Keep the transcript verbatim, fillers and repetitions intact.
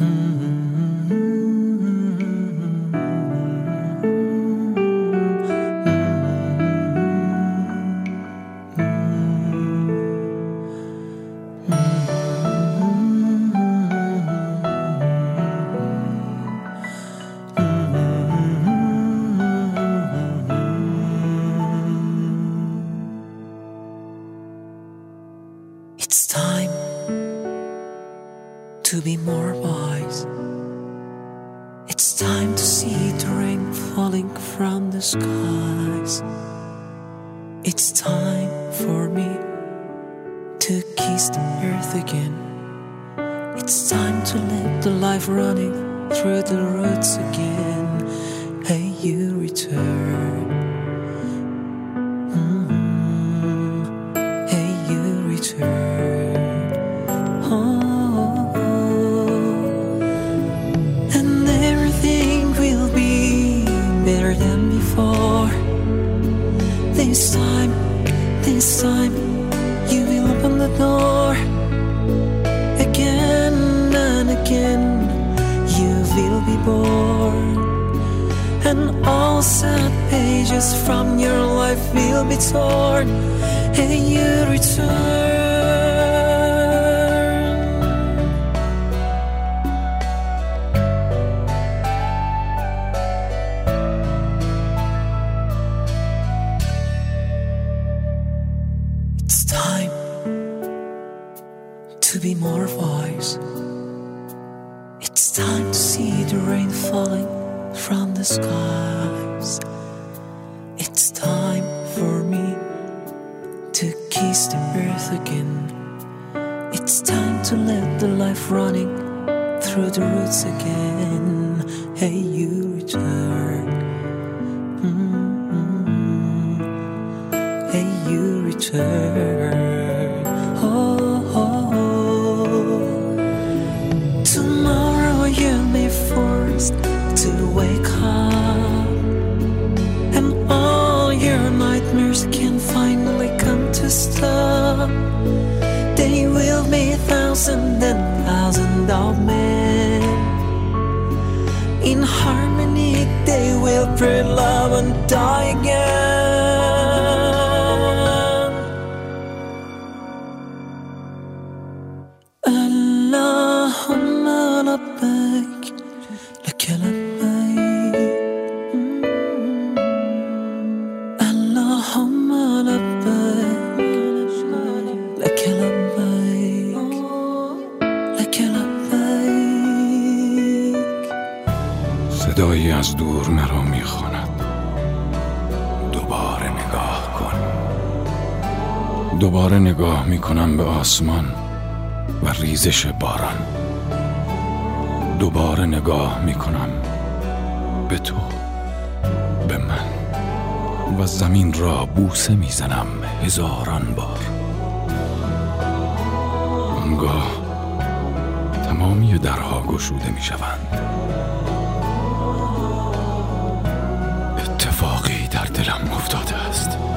It's time to be more wise. It's time to see the rain falling from the skies. It's time for me to kiss the earth again. It's time to let the life running through the roots again. Hey, you return. Mm-hmm. Hey, you return. Oh, and everything will be better than before. This time, this time, you will open the door. Again and again, you will be born. And all sad pages from your life will be torn. And you return. It's time to be more wise. It's time to see the rain falling from the skies. It's time for me to kiss the earth again. It's time to let the life running through the roots again. Hey, you return. Mm-hmm. Hey, you return. Oh, oh, oh. Tomorrow you'll be forced to wake up, and all your nightmares can finally come to stop. They will be thousands and thousands of men. In harmony they will pray love and die again. Allahumma labbaik laka labbaik. Allahumma labbaik laka labbaik laka labbaik. صدایی از دور مرا میخواند دوباره نگاه کن. دوباره نگاه میکنم به آسمان و ریزش باران. دوباره نگاه میکنم به تو، به من، و زمین را بوسه میزنم هزاران بار. آنگاه تمامی درها گشوده میشوند. اتفاقی در دلم افتاده است.